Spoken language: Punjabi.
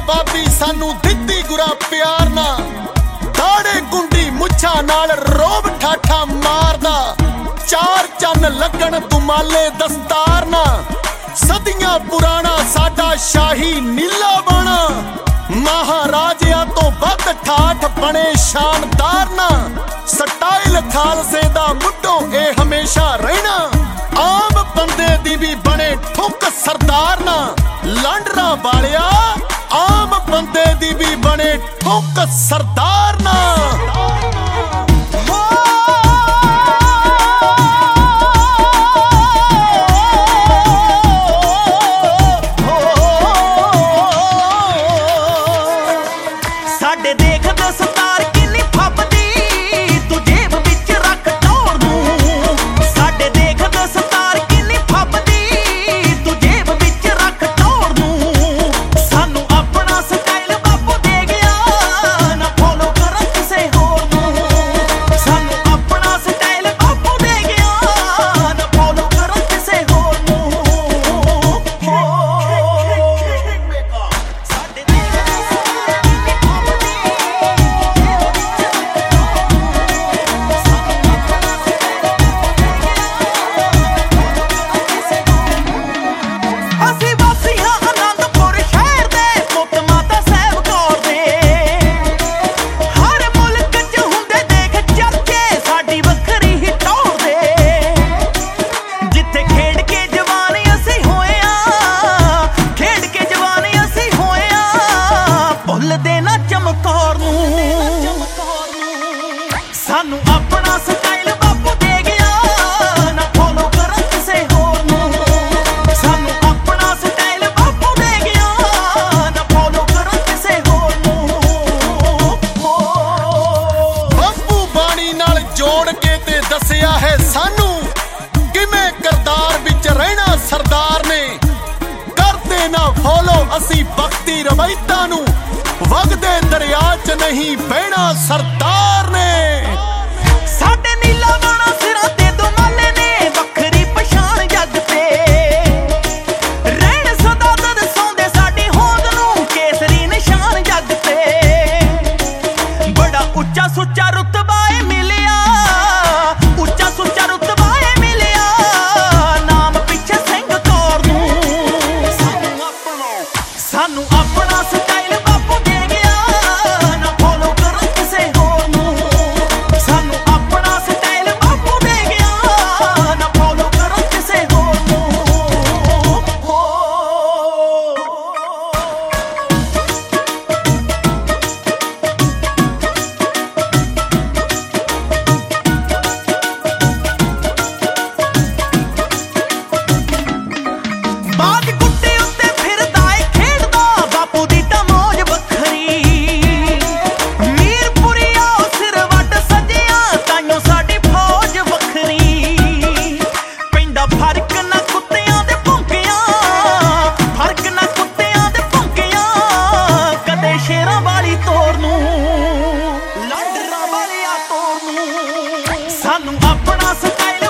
आबादी सानू दित्ती गुरा प्यार ना, दाड़े गुंडी मुच्छा नाल रोब ठाठा मारदा, चार चन लगन तुमाले दस्तार ना, सदियां पुराना साडा शाही नीला बना, महाराजिया तो बद ठाठ बने शानदार ना, स्टाइल खालसे दा मुड्डो ए हमेशा रहना, आम बंदे दी भी बने ठुक सरदार ना, लांडरा वालिया आम बंदे दी भी बने ठुक सरदार ना। साडे देख दस्तार किन्नी फबदी तू जेब विच रख टोर नूं, साडे देख दस्तार किन्नी फबदी तू जेब विच रख टोर नूं, सानू अपना स्टाइल बापू दे गया ना फॉलो कर किसे होर नूं, सानू अपना स्टाइल बापू दे गया ना फॉलो कर किसे होर नूं। साडे ਅਸੀਂ ਵਾਸੀਆਂ ਆਨੰਦਪੁਰ ਸ਼ਹਿਰ ਦੇ ਪੁੱਤ ਮਾਤਾ ਸਾਹਿਬ ਕੌਰ ਦੇ, ਹਰ ਮੁਲਕ 'ਚ ਹੁੰਦੇ ਦੇਖ ਚਰਚੇ ਸਾਡੀ ਵੱਖਰੀ ਹੀ ਟੌਰ ਦੇ, ਜਿੱਥੇ ਖੇਡ ਕੇ ਜਵਾਨ ਅਸੀਂ ਹੋਏ ਆ, ਖੇਡ ਕੇ ਜਵਾਨ ਅਸੀਂ ਹੋਏ ਆ, ਭੁੱਲਦੇ ਨਾ ਚਮਕੌਰ ਨੂੰ, ਸਾਨੂੰ ਆਪਣਾ ਸਟਾਈਲ ਬਾਪੂ ਦੇ ਗਿਆ ਨਾ ਫੋਲੋ ਕਰ ਕਿਸੇ ਹੋਰ ਨੂੰ, ਸਾਨੂੰ ਆਪਣਾ ਸਟਾਈਲ ਬਾਪੂ ਦੇ ਗਿਆ ਨਾ ਫੋਲੋ ਕਰ ਕਿਸੇ ਹੋਰ ਨੂੰ। ਬੱਬੂ ਬਾਣੀ ਨਾਲ ਜੋੜ ਕੇ ਤੇ ਦੱਸਿਆ ਹੈ ਸਾਨੂੰ, ਕਿਵੇਂ ਕਰਦਾਰ ਵਿੱਚ ਰਹਿਣਾ ਸਰਦਾਰ ਨੇ, ਕਰਦੇ ਨਾ ਫੋਲੋ ਅਸੀਂ ਬਖਤੀ ਰਵਾਇਤਾਂ ਨੂੰ, ਵਗਦੇ ਦਰਿਆ 'ਚ ਨਹੀਂ ਬਹਿਣਾ ਸਰਦਾਰ ਨੇ। ਸਾਡੇ ਨੀਲਾ ਬਾਣਾ ਸਿਰਾਂ ਤੇ ਦੁਮਾਲੇ ਨੇ, ਵੱਖਰੀ ਪਛਾਣ ਜੱਗ ਤੇ, ਰਹਿਣ ਸਦਾ ਦਰਸਾਉਂਦੇ ਸਾਡੀ ਹੋਂਦ ਨੂੰ, ਕੇਸਰੀ ਨਿਸ਼ਾਨ ਜੱਗ ਤੇ, ਬੜਾ ਉੱਚਾ ਸੁੱਚਾ ਰੁਤਬਾ ਏ ਮਿਲਿਆ, ਉੱਚਾ ਸੁੱਚਾ ਰੁਤਬਾ ਏ ਮਿਲਿਆ, ਨਾਮ ਪਿੱਛੇ ਸਿੰਘ ਕੌਰ ਨੂੰ, ਸਾਨੂੰ ਆਪਣਾ ਸਟਾਈਲ ਬਾਪੂ ਦੇ ਗਿਆ ਨਾ ਫੋਲੋ ਕਰ ਕਿਸੇ ਹੋਰ ਨੂੰ, ਸਾਨੂੰ ਆਪਣਾ ਸਟਾਈਲ ਬਾਪੂ ਦੇ ਗਿਆ ਨਾ ਫੋਲੋ ਕਰ ਕਿਸੇ ਹੋਰ ਨੂੰ। ਬਾਗ ਗੁੱਟੇ ਉੱਤੇ ਫਿਰਦਾ ਏ ਖੇਡਦਾ, ਬਾਪੂ ਦੀ ਤਾਂ ਮੌਜ ਵੱਖਰੀ, ਮੀਰਪੁਰੀਆ ਸਿਰ ਵੱਟ ਸਜਿਆ ਤਾਈਓ ਸਾਡੀ ਫੌਜ ਵੱਖਰੀ, ਪੈਂਦਾ ਫਰਕ ਨਾ ਕੁੱਤਿਆਂ ਦੇ ਭੌਂਕਿਆਂ, ਫਰਕ ਨਾ ਕੁੱਤਿਆਂ ਦੇ ਭੌਂਕਿਆਂ, ਕਦੇ ਸ਼ੇਰਾਂ ਵਾਲੀ ਤੋਰ ਨੂੰ, ਲਾਂਡਰਾਂ ਵਾਲਿਆ ਤੋਰ ਨੂੰ, ਸਾਨੂੰ ਆਪਣਾ ਸਟਾਈਲ